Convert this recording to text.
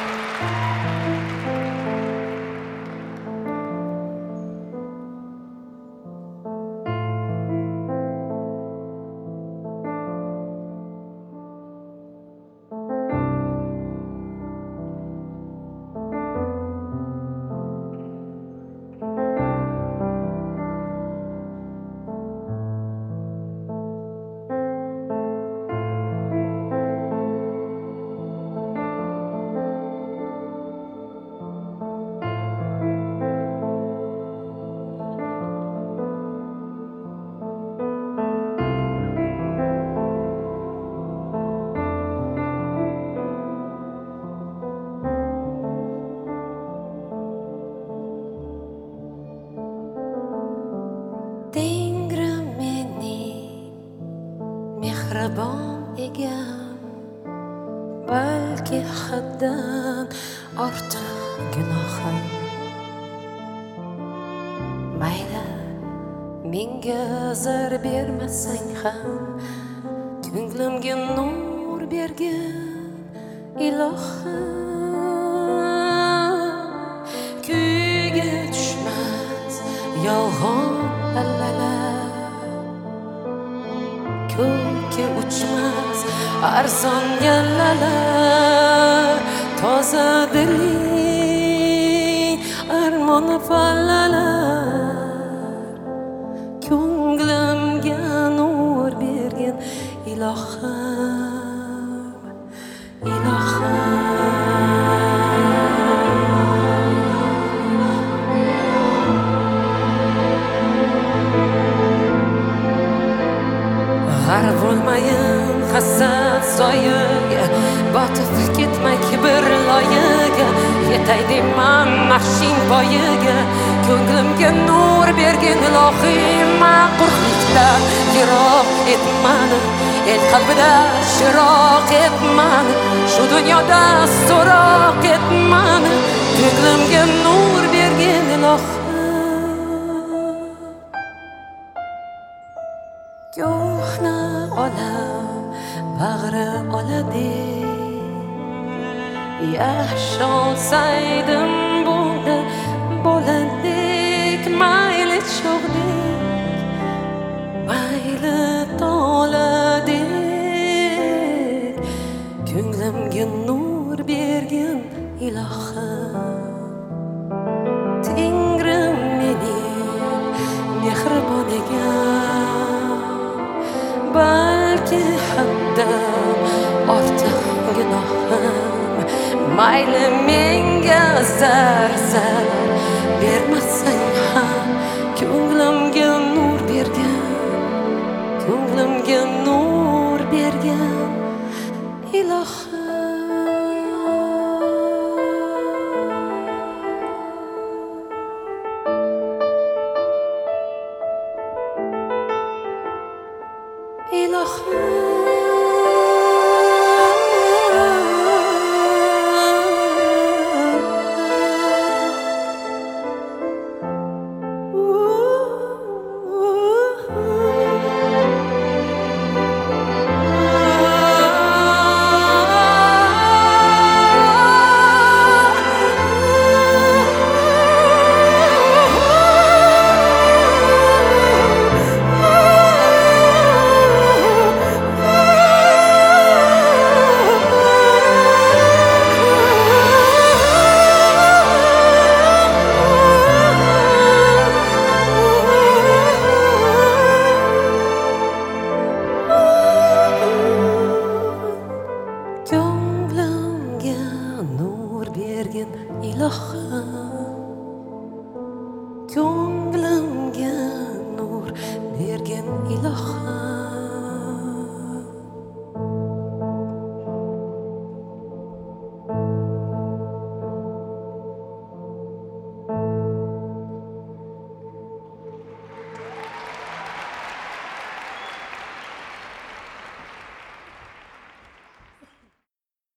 Tengrim mening mehribon egam, balki haddan ortiq gunohim. Mayli menga zar bermasang ham, ko'nglimga nur bergin ilohim. Kuyga tushmas yolg'on allalar, ko'kka uchmas arzon yallalar, toza diling armoni pallalar, ko'nglimga nur bergin ilohim, ilohim. G'arq bo'lmayin hasad soyaga, botib ketmay kibr loyiga, yetay deyman naqshing poyiga, ko'nglimga nur bergin ilohim. Maqurlikdan yiroq etmani, el qalbida shiroq etmani, shu dunyoda so'roq etmani, ko'nglimga nur bergin ilohim. Ko'hna olam bag'ri oladi, yaxshi olsaydim bo'ldi bo'ladek, mayli cho'g'dek, mayli toladek, ko'nglimga nur bergin ilohim. Tengrim mening mehribon egam, balki haddan ortiq gunohim. Mayli menga zar bermasang ham, ko'nglimga nur bergin, ko'nglimga nur bergin ilohim.